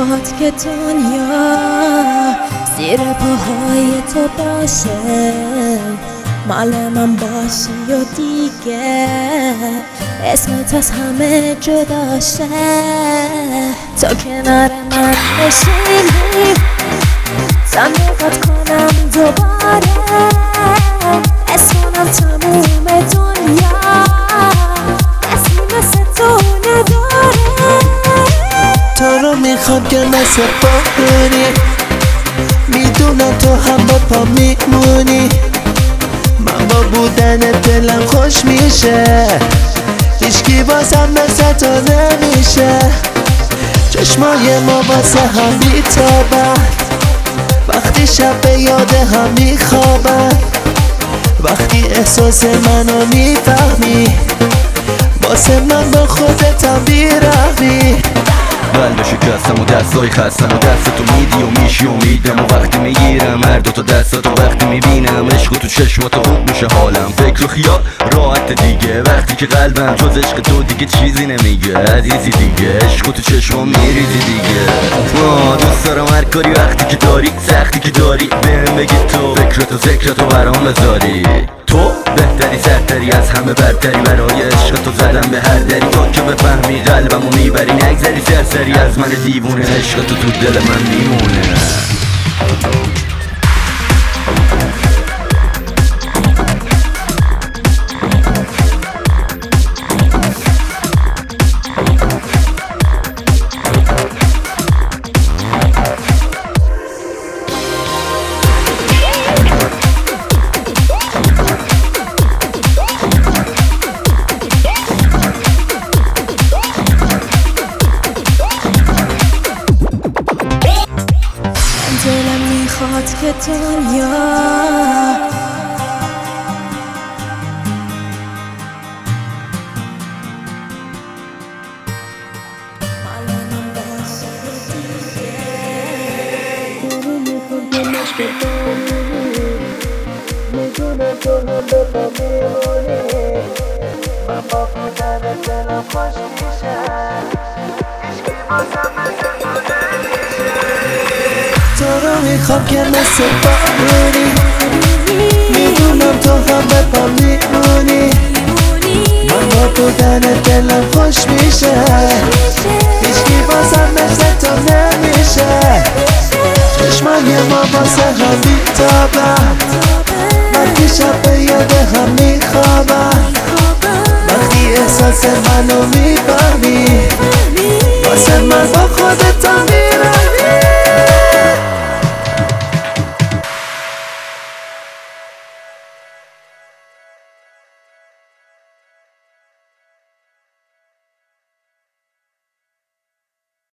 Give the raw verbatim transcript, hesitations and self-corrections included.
میخواد که دنیا زیر پاهای تو باشه، مال من باشی و دیگه اسمت از همه جداشه. تا کنار من نشینی تا نگات کنم دوباره، اسمانم تموم دنیا کسی مثل تو نداره. تو رو میخوام که مثل بارونی، میدونم تو هم با پا میمونی. من با بودن دلم خوش میشه، هیچکی واسم مثل تو نمیشه. چشمای ما واسه هم بیتابن، وقتی شب به یاد هم میخوابن. وقتی احساس منو میفهمی، واسه من با خودت هم بیرحمی. قلب شکستم و دستای خستم و دستتو میدی و میشی امیدم، و وقتی میگیرم هر دوتا دستاتو وقتی میبینم عشق تو چشماتو خوب میشه حالم. فکر و خیال راحت دیگه وقتی که قلبم جز عشق تو دیگه چیزی نمیگه. عزیزی دیگه عشق تو چشمام میریزی دیگه. آه دوست دارم هر کاری وقتی که داری، سختی که داری بهم بگی تو فکرتو ذکرتو برام بذاری. تو بهتری سرتری از همه برتری، برای عشق تو زدم به هر دری. تو که بفهمی قلبمو میبری نگذری سرسری از من دیوونه. عشق تو تو دل من میمونه. دلم میخواد که دنیا مال من باشه دیگه. دلم میخواد که مشکل بمونی، میدونم تو هم به پا میمونی. من با بودن دلم خوش میشه، هیچکی واسم مثل تو نمیشه. تو رو میخوام که مثل بارونی، میدونم تو هم به پا میمونی. من با بودن دلم خوش میشه، هیچکی واسم مثل تو نمیشه. چشمای ما واسه هم بیتابن، وقتی شب به یاد هم میخوابن. وقتی احساس منو میفهمی، واسه من با خودت هم میرمی.